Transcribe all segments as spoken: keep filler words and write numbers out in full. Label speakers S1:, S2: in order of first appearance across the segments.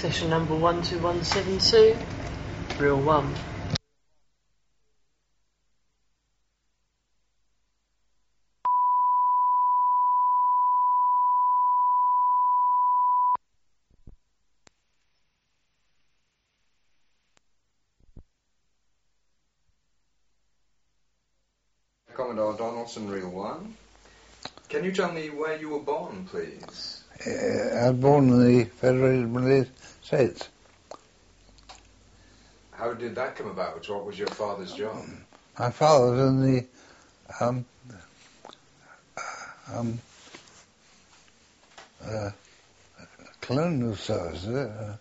S1: Session number one two one seven two, Real One.
S2: Commodore Donaldson, Real One. Can you tell me where you were born, please?
S3: Uh, I was born in the Federated Malay States.
S2: How did that come about? What was your father's job?
S3: My father was in the um, um, uh, colonial service. Uh,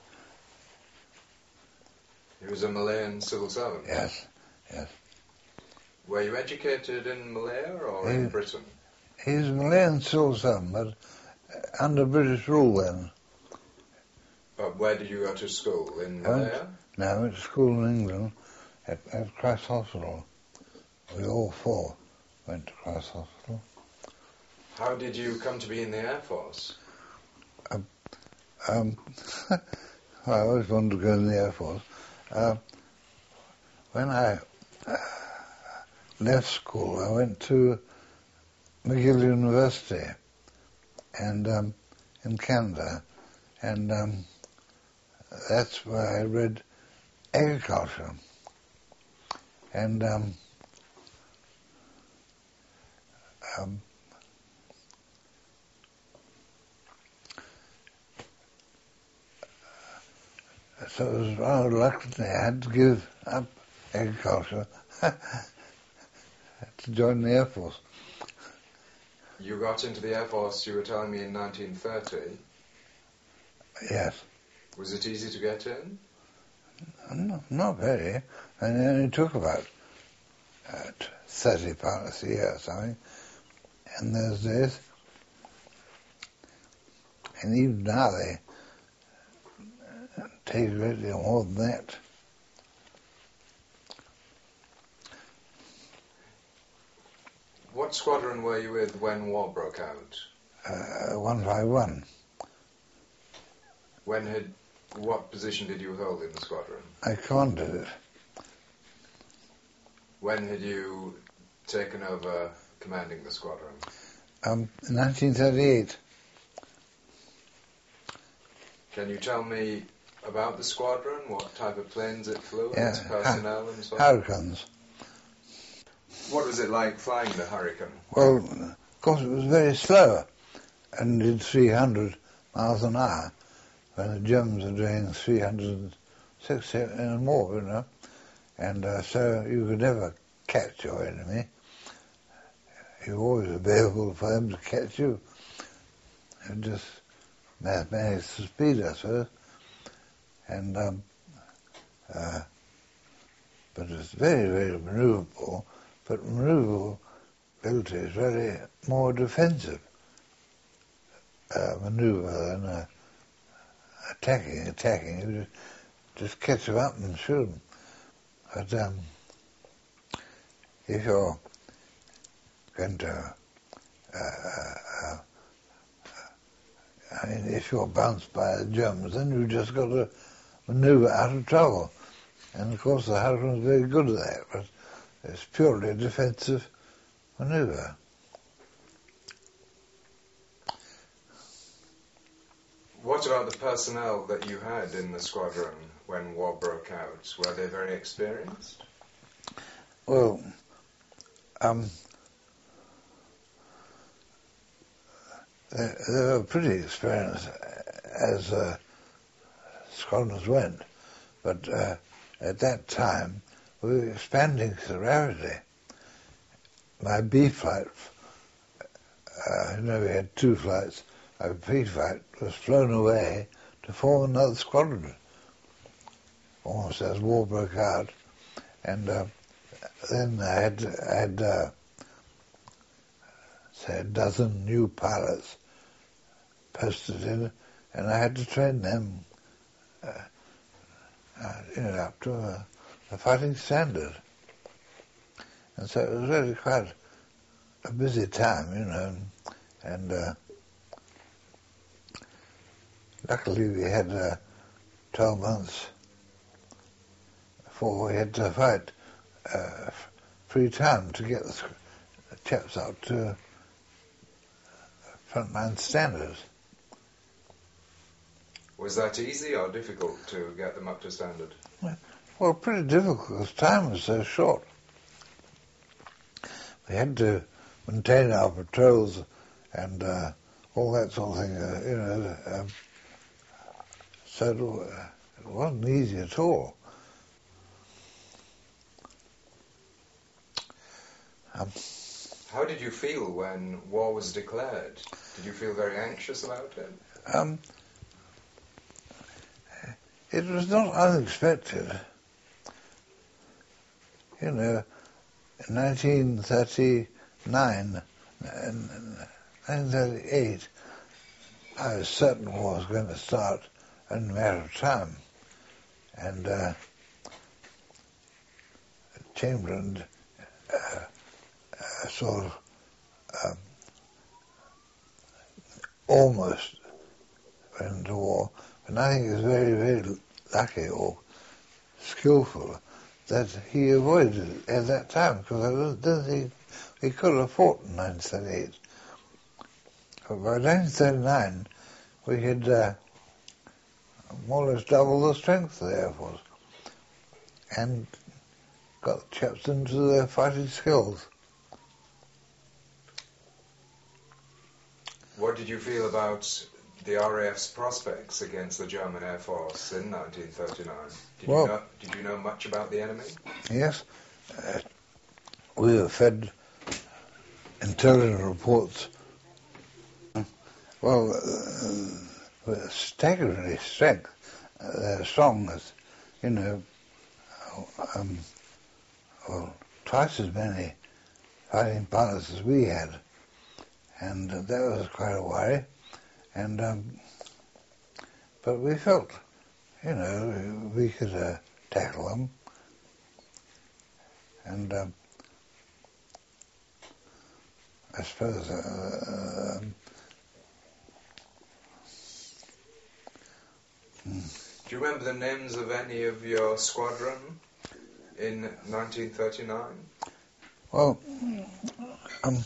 S2: He was a Malayan civil servant?
S3: yes, yes.
S2: Were you educated in Malaya or
S3: he,
S2: in Britain?
S3: He was a Malayan civil servant, but under British rule then.
S2: But where did you go to school? In Malaya?
S3: No, I went to school in England at, at Christ Hospital. We all four went to Christ Hospital.
S2: How did you come to be in the Air Force?
S3: Um, um, I always wanted to go in the Air Force. Uh, when I uh, left school, I went to McGill University and um, in Canada, and um, that's where I read agriculture. And um, um, so it was rather reluctantly I had to give up agriculture to join the Air Force.
S2: You got into the Air Force, you were telling me, in nineteen thirty.
S3: Yes.
S2: Was it easy to get in?
S3: No, not very. And it only took about uh, thirty pounds a year or something in those days. And even now they take a great deal more than that.
S2: What squadron were you with when war broke out?
S3: Uh, one five one.
S2: When had, what position did you hold in the squadron?
S3: I commanded it.
S2: When had you taken over commanding the squadron?
S3: Um, in nineteen thirty-eight.
S2: Can you tell me about the squadron, what type of planes it flew,
S3: Yeah,
S2: its personnel and so on?
S3: Hurricanes.
S2: What was it like flying the Hurricane?
S3: Well, of course it was very slow and did three hundred miles an hour when the Germans were doing three hundred sixty and more, you know. And uh, so you could never catch your enemy. You were always available for them to catch you. It just mathematics of speed, I suppose. And, um, uh, but it's very, very maneuverable. But maneuverability is really more defensive uh, maneuver than uh, attacking. Attacking, you just, just catch them up and shoot them. But um, if you're going to, uh, uh, I mean, if you're bounced by the Germans, then you've just got to maneuver out of trouble. And of course the Hurricane is very good at that, but it's purely a defensive maneuver.
S2: What about the personnel that you had in the squadron when war broke out? Were they very experienced?
S3: Well, um, they, they were pretty experienced as uh, squadrons went, but uh, at that time we were expanding so rapidly. My B flight, uh, you know, we had two flights. My B flight was flown away to form another squadron, almost as war broke out. And uh, then I had, I had uh, say, a dozen new pilots posted in, and I had to train them, uh, uh, you know, up to a, a fighting standard. And so it was really quite a busy time, you know, and uh, luckily we had uh, twelve months before we had to fight uh, Freetown to get the chaps up to frontline standards.
S2: Was that easy or difficult to get them up to standard?
S3: Well, pretty difficult because time was so short. We had to maintain our patrols and uh, all that sort of thing, uh, you know. Um, so it, uh, it wasn't easy at all. Um,
S2: How did you feel when war was declared? Did you feel very anxious about it?
S3: um, it was not unexpected. You know, in nineteen thirty-nine and nineteen thirty-eight, I was certain war was going to start in a matter of time. And uh, Chamberlain uh, uh, sort of um, almost went into war, and I think it was very, very lucky or skillful that he avoided it at that time, because I don't, don't think he could have fought in nineteen thirty-eight. But by nineteen thirty-nine, we had uh, more or less double the strength of the Air Force and got the chaps into their fighting skills.
S2: What did you feel about the R A F's prospects against the German Air Force in nineteen thirty-nine? Did,
S3: Well,
S2: you, know, did you know much about the enemy?
S3: Yes, uh, we were fed intelligence reports. Well, uh, with staggeringly strength, uh, they're strong as, you know, um, well, twice as many fighting pilots as we had, and uh, that was quite a worry. And um, but we felt, you know, we could uh, tackle them. And um, I suppose uh, um,
S2: Do you remember the names of any of your squadron in nineteen thirty-nine?
S3: well, um,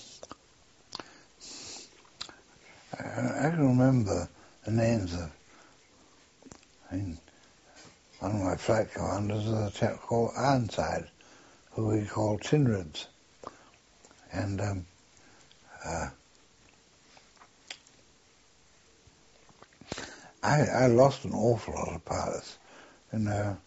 S3: I, I can remember the names of, I mean, one of my flight commanders was a chap called Ironside, who we called Tin Ribs. And um, uh, I, I lost an awful lot of pilots, you know,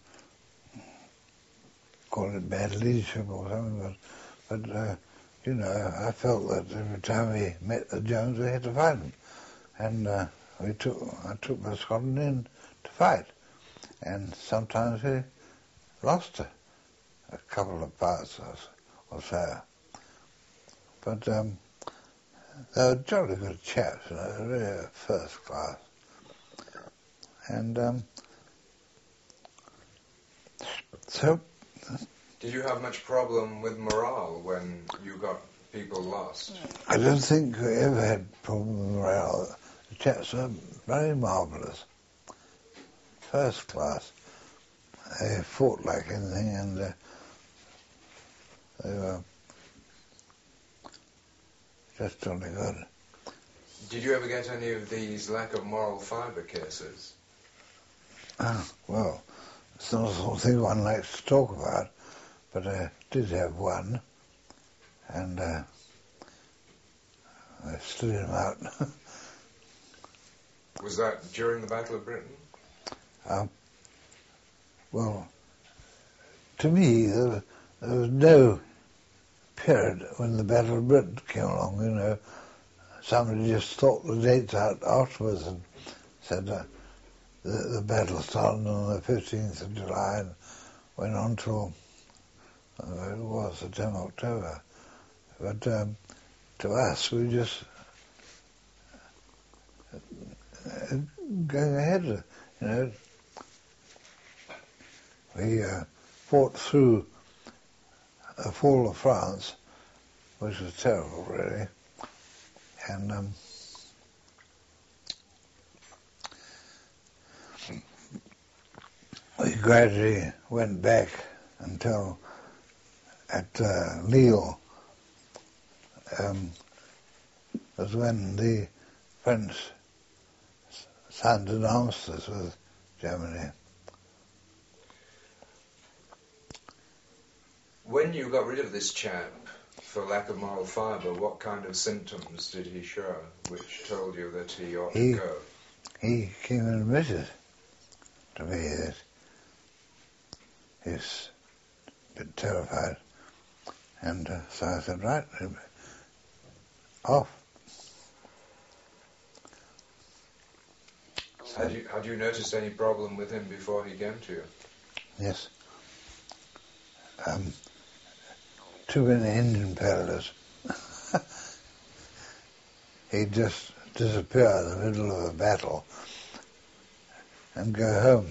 S3: call it bad leadership or something, but, but uh, you know, I felt that every time we met the Germans we had to fight them. And uh, we took, I took my squadron in to fight. And sometimes we lost a, a couple of pilots or, or so. But um, they were jolly good chaps, you know, really first class. And um, so...
S2: Did you have much problem with morale when you got people lost?
S3: I don't think we ever had problem with morale. The chaps were very marvellous. First class. They fought like anything, and uh, they were just jolly good.
S2: Did you ever get any of these lack of moral fibre cases?
S3: Ah, well, it's not the sort of thing one likes to talk about, but I did have one, and uh, I slid him out.
S2: Was that during the Battle of Britain?
S3: um, well, to me, there, there was no period when the Battle of Britain came along, you know. Somebody just thought the dates out afterwards and said uh, the, the battle started on the fifteenth of July and went on till, uh, it was September, October. But um, to us, we just uh, going ahead, you know. We uh, fought through the fall of France, which was terrible, really. And um, we gradually went back until at uh, Lille um, was when the French signed an armistice with Germany.
S2: When you got rid of this chap for lack of moral fibre, what kind of symptoms did he show which told you that he ought
S3: he,
S2: to go?
S3: He came and admitted to me that he's a bit terrified. And uh, so I said, right, off. So,
S2: had, you, had you noticed any problem with him before he came to you?
S3: Yes. Um, too many engine failures. He'd just disappear in the middle of a battle and go home,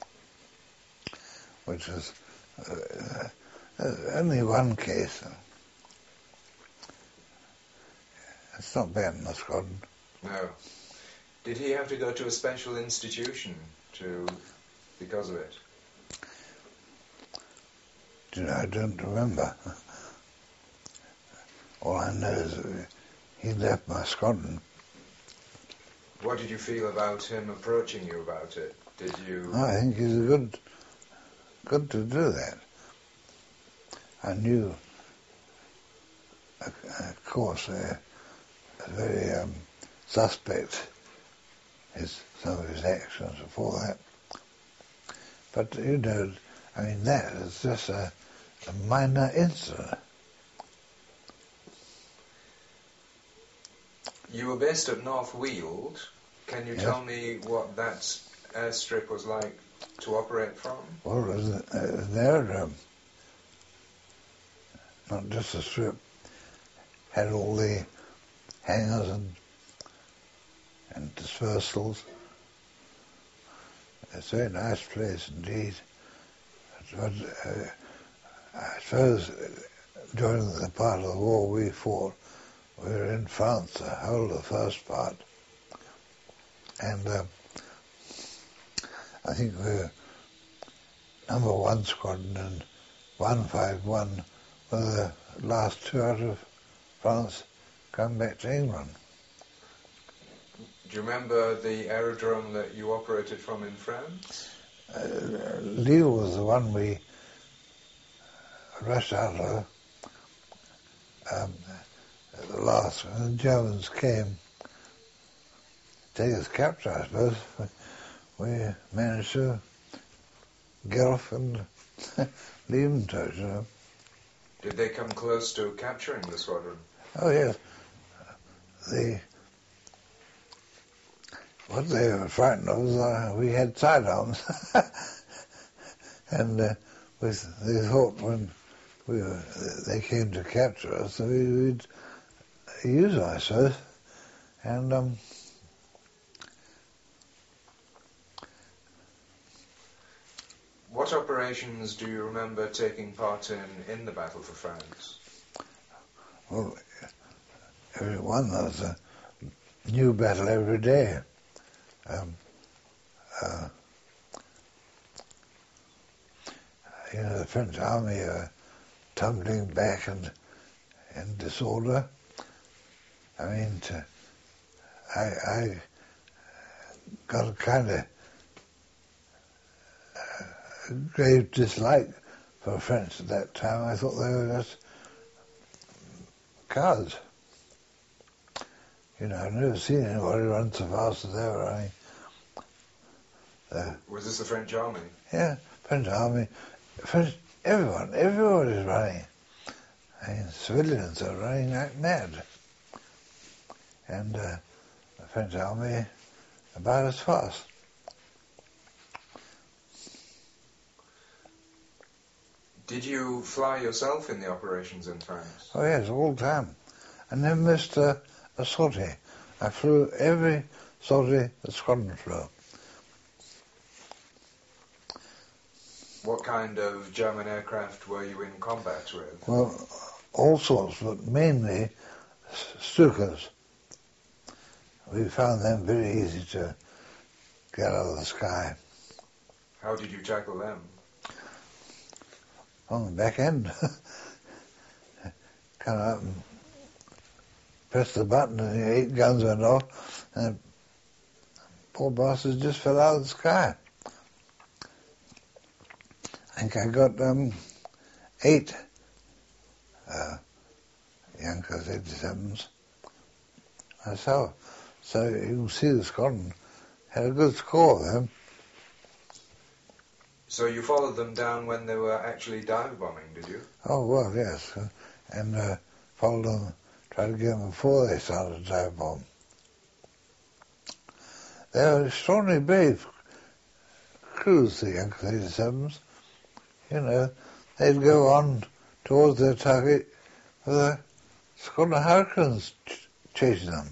S3: which was uh, uh, only one case. It's not bad in the squadron.
S2: No. Did he have to go to a special institution to because of it?
S3: Do you know, I don't remember. All I know is that he left my squadron.
S2: What did you feel about him approaching you about it? Did you...
S3: I think he's a good, good to do that. I knew, of course, uh, very um, suspect his some of his actions before that. But you know, I mean, that is just a, a minor incident.
S2: You were based at North Weald. Can you
S3: Yes.
S2: tell me what that airstrip was like to operate from?
S3: Well, it was an aerodrome, not just a strip. Had all the hangars and and dispersals. It's a very nice place indeed. But uh, I suppose during the part of the war we fought, we were in France the whole of the first part. And uh, I think we were number one squadron and one five one were the last two out of France come back to England.
S2: Do you remember the aerodrome that you operated from in France?
S3: Uh, Lille was the one we rushed out of um, at the last when the Germans came to take us capture, I suppose. We managed to get off and leave them to it, you know.
S2: Did they come close to capturing the squadron?
S3: Oh yes, the what they were frightened of was uh, we had sidearms, and uh, with, they thought when we were, they came to capture us, we, we'd use them, I suppose, and um,
S2: what operations do you remember taking part in in the Battle for France?
S3: well, every one there was a new battle every day. Um, uh, you know, the French army are tumbling back and in disorder. I mean, to, I, I got a kind of uh, grave dislike for the French at that time. I thought they were just cowards. You know, I've never seen anybody run so fast as they were running. Uh,
S2: Was this the French army?
S3: yeah, French army, French, everyone, everyone is running. I mean, civilians are running like mad. And uh, the French army about as fast.
S2: Did you fly yourself in the operations in France?
S3: Oh yes, all the time. I never missed a, a sortie. I flew every sortie the squadron flew.
S2: What kind of German aircraft were you in combat with?
S3: Well, all sorts, but mainly Stukas. We found them very easy to get out of the sky.
S2: How did you tackle them?
S3: On the back end. Come up and press the button and the eight guns went off and the poor bastards just fell out of the sky. I think I got um, eight uh, Junkers eighty-sevens myself. So you can see the Scotland had a good score of them.
S2: So you followed them down when they were actually dive bombing, did you?
S3: Oh, well, yes. Uh, and uh, followed them, tried to get them before they started to dive bomb. They were extraordinarily brave crews, the Junkers eighty-sevens. You know, they'd go on towards their target with the Scotland Hurricanes ch- chasing them.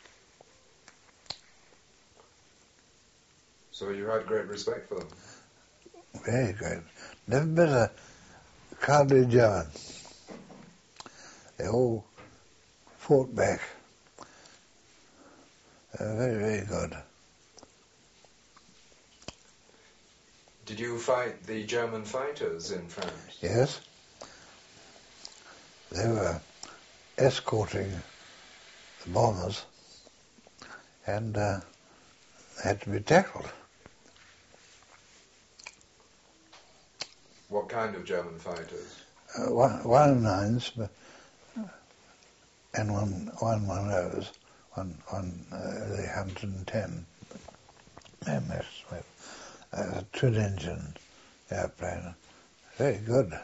S2: So you had great respect for them?
S3: Very great. Never met a cowardly German. They all fought back. They were very, very good.
S2: Did you fight the German fighters in France?
S3: Yes. They were escorting the bombers and uh, had to be tackled.
S2: What kind of German fighters?
S3: Uh, one, one nines and one one one O's, one one uh, the one hundred ten M S with uh, a twin engine airplane. Very good.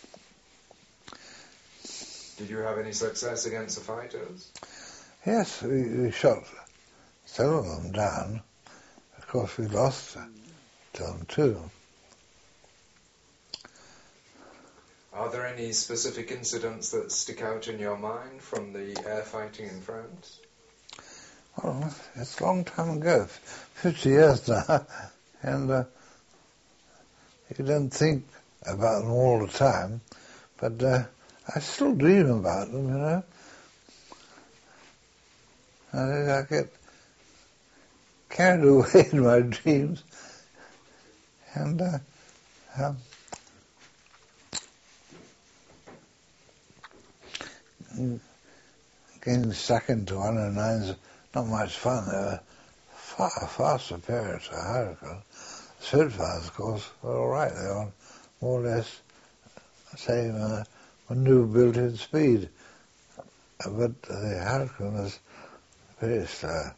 S2: Did you have any success against the fighters?
S3: Yes, we, we shot several of them down. Of course, we lost to them too.
S2: Are there any specific incidents that stick out in your mind from the air fighting in France?
S3: Well, it's a long time ago, fifty years now, and uh, you don't think about them all the time, but uh, I still dream about them, you know. I, I get carried away in my dreams, and uh, um, getting stuck into one oh nines, not much fun. They were far, far superior to Hurricane. Spitfires, of course, were all right. They were more or less same uh, maneuverability and speed. But the Hurricane was very slow.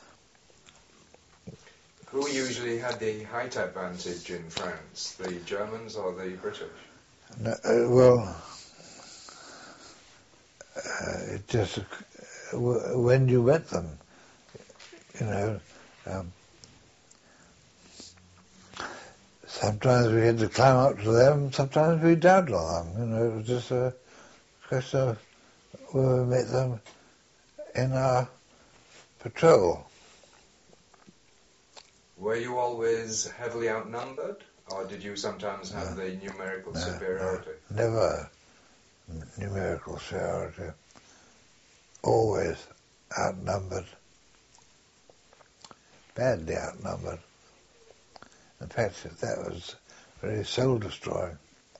S2: Who usually had the height advantage in France, the Germans or the British?
S3: No, uh, well, uh, it just, uh, w- when you met them, you know, um, sometimes we had to climb up to them, sometimes we downed on them, you know, it was just a question of where we met them in our patrol.
S2: Were you always heavily outnumbered, or did you sometimes have
S3: No.
S2: the numerical
S3: No,
S2: superiority?
S3: no, never numerical superiority. Always outnumbered. Badly outnumbered. In fact, that was very soul-destroying.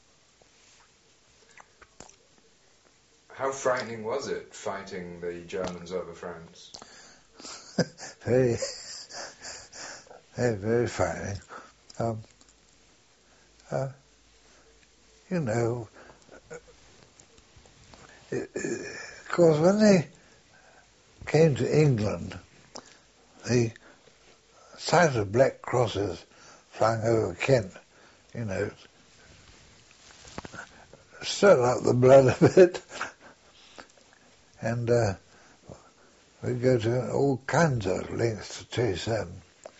S2: How frightening was it fighting the Germans over France?
S3: very, very, very frightening. Um, uh, you know, it, it, of course, when they came to England, the sight of black crosses flying over Kent, you know, stirred up the blood a bit. And uh, we go to all kinds of lengths to chase them.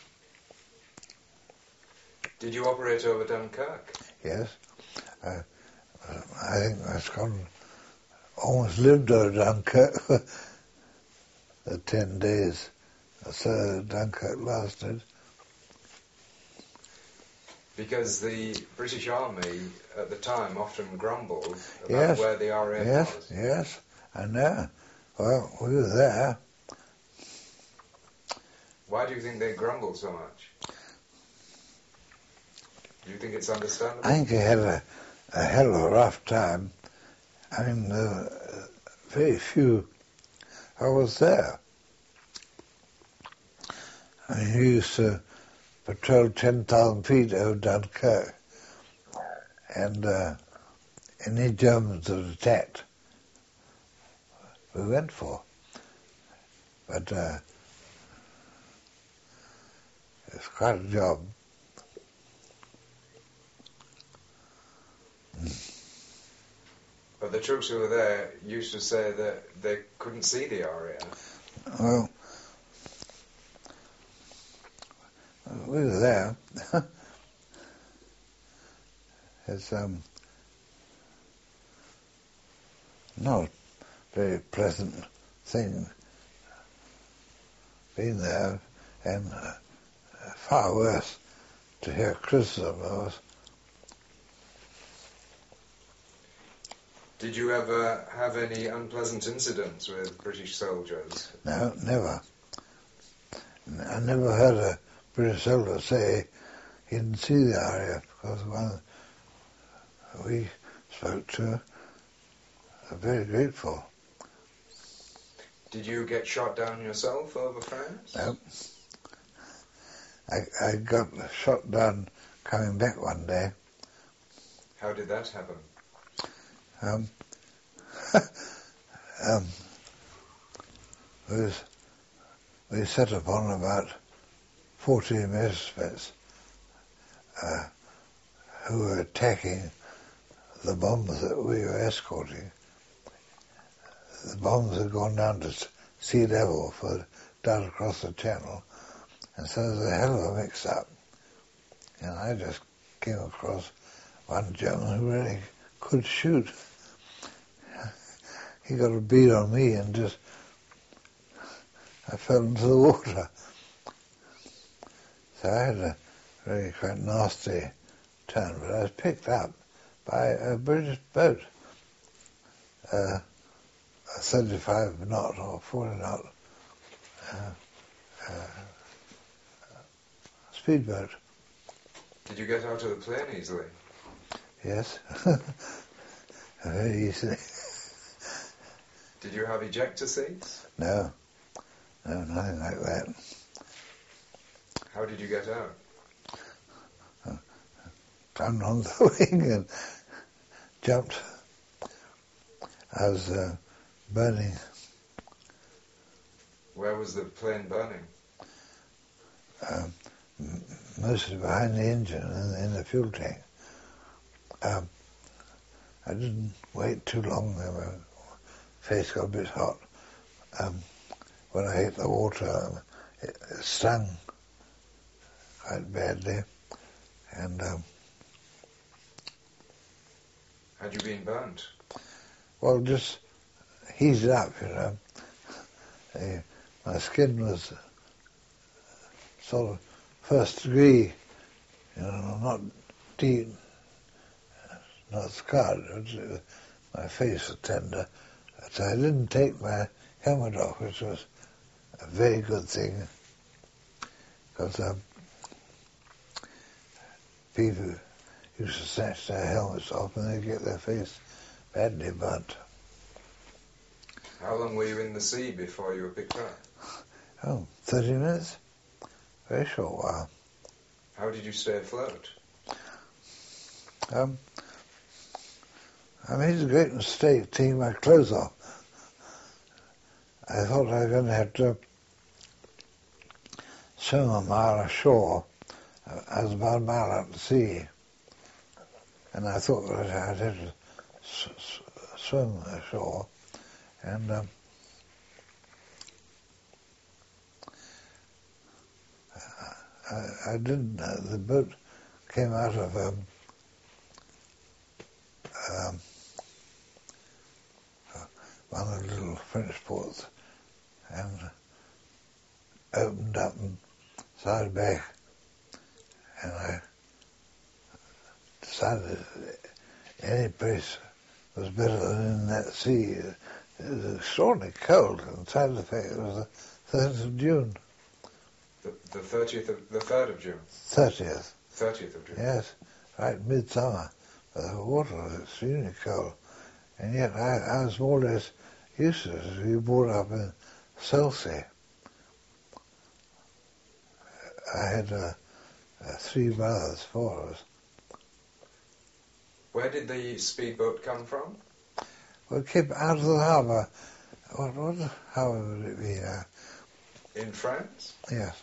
S2: Did you operate over Dunkirk?
S3: Yes. Uh, I think Scotland almost lived over Dunkirk for the ten days or so Dunkirk lasted.
S2: Because the British Army at the time often grumbled about
S3: Yes.
S2: where the R A F
S3: Yes,
S2: was.
S3: yes, I know. Well, we were there.
S2: Why do you think they grumbled so much? Do you think it's understandable?
S3: I think he had a, a hell of a rough time. I mean, there were very few. I was there. I mean, he used to patrol ten thousand feet over Dunkirk, and uh, any Germans that attacked, we went for. But uh, it's quite a job.
S2: But the troops who were there used to say that they couldn't see the R A F.
S3: Well, we were there. It's um, not a very pleasant thing being there, and uh, far worse to hear criticism of us.
S2: Did you ever have any unpleasant incidents with British soldiers?
S3: No, never. I never heard a British soldier say he didn't see the R A F, because one we spoke to are very grateful.
S2: Did you get shot down yourself over France?
S3: No. I, I got shot down coming back one day.
S2: How did that happen?
S3: Um, um, we, was, we set upon about forty Messerschmitts uh, who were attacking the bombs that we were escorting. The bombs had gone down to sea level for down across the channel, and so there was a hell of a mix-up. And I just came across one German who really could shoot. He got a bead on me and just, I fell into the water. So I had a really quite nasty turn, but I was picked up by a British boat, uh, a thirty-five knot or forty knot uh, uh, speedboat.
S2: Did you get out of the plane easily?
S3: Yes, very easily.
S2: Did you have ejector seats?
S3: No, no, nothing like that.
S2: How did you get out?
S3: Uh, climbed on the wing and jumped. I was uh, burning.
S2: Where was the plane burning?
S3: Um, m- mostly behind the engine and in the fuel tank. Um, I didn't wait too long. My face got a bit hot. Um, when I hit the water, it, it stung quite badly. And um,
S2: Had you been burnt?
S3: well, just heated up, you know. Uh, my skin was sort of first degree, you know, not deep, not scarred. It was, uh, my face was tender. So I didn't take my helmet off, which was a very good thing, because um, people used to snatch their helmets off and they get their face badly burnt.
S2: How long were you in the sea before you were picked up?
S3: Oh, thirty minutes? Very short while.
S2: How did you stay afloat?
S3: Um, I made a great mistake taking my clothes off. I thought I was going to have to swim a mile ashore. I was about a mile out to sea. And I thought that I'd have to s- s- swim ashore. And um, I, I didn't. Uh, the boat came out of um, um, one of the little French ports and opened up and started back. And I decided any place was better than in that sea. It was extraordinarily cold, and besides the fact it was the third of June.
S2: The, the thirtieth of the third of June.
S3: Thirtieth.
S2: Thirtieth of June.
S3: Yes, right midsummer, but the water was extremely cold. And yet I, I was more or less used to it. We brought up in Selsey. I had uh, uh, three brothers, four of us.
S2: Where did the speedboat come from?
S3: We came out of the harbour. What, what harbour would it be now?
S2: In France?
S3: Yes.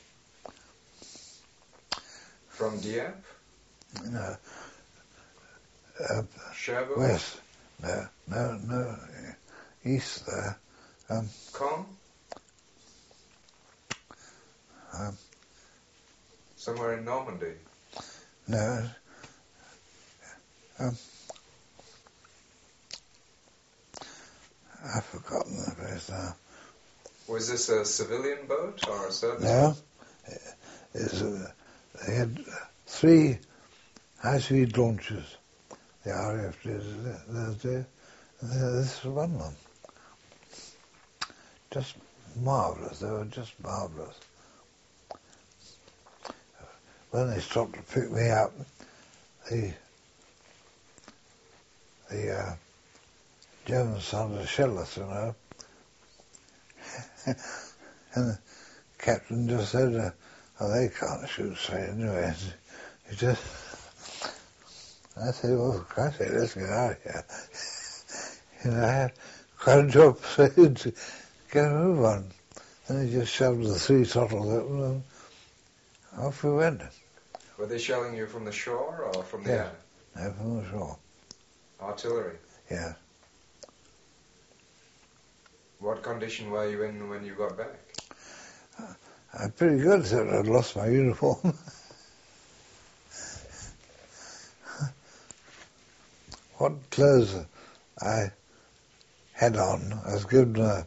S2: From Dieppe?
S3: No. Uh,
S2: Cherbourg?
S3: west. No, no, no. East there. Um,
S2: Caen?
S3: um,
S2: Somewhere in Normandy?
S3: no. Um, I've forgotten the place now.
S2: Was this a civilian boat or a service
S3: No.
S2: boat?
S3: It's, uh, they had three high-speed launches. The R A F did those days. This was one of them. Just marvellous. They were just marvellous. When they stopped to pick me up, the the uh, Germans started to shell us, you know. And the captain just said, uh, oh, they can't shoot straight anyway. He just... I said, well, Christ, let's get out of here. You know, I had quite a job to get a move on. And he just shoved the three throttles open and off we went.
S2: Were they shelling you from the shore or from the
S3: Yeah.
S2: air?
S3: No, from the shore.
S2: Artillery?
S3: Yeah.
S2: What condition were you in when you got back?
S3: I'm pretty good, except I'd lost my uniform. What clothes I had on, I was given a,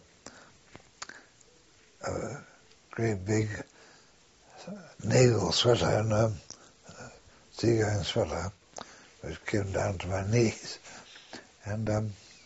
S3: a great big naval sweater and a seagoing sweater, which came down to my knees. And um,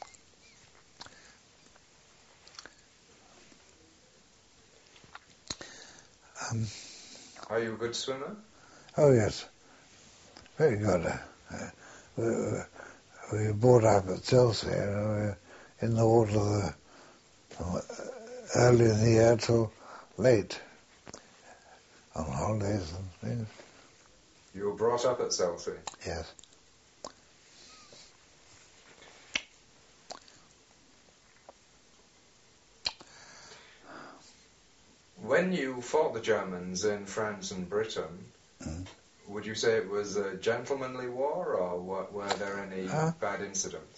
S3: um,
S2: Are you a good swimmer?
S3: oh yes, very good. Uh, we, we were brought up at Chelsea, you know, we were in the water the, from early in the year till late on holidays and things.
S2: You were brought up at Chelsea?
S3: Yes.
S2: When you fought the Germans in France and Britain,
S3: Mm.
S2: would you say it was a gentlemanly war, or were, were there any
S3: Uh,
S2: bad incidents?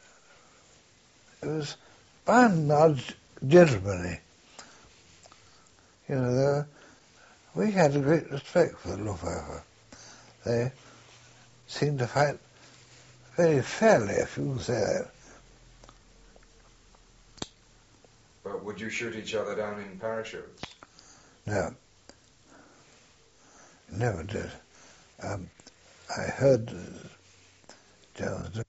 S3: It was by and large gentlemanly. You know, there were, we had a great respect for the Luftwaffe. They seemed to fight very fairly, if you can say that.
S2: But would you shoot each other down in parachutes?
S3: No, never did. Um, I heard uh, Germans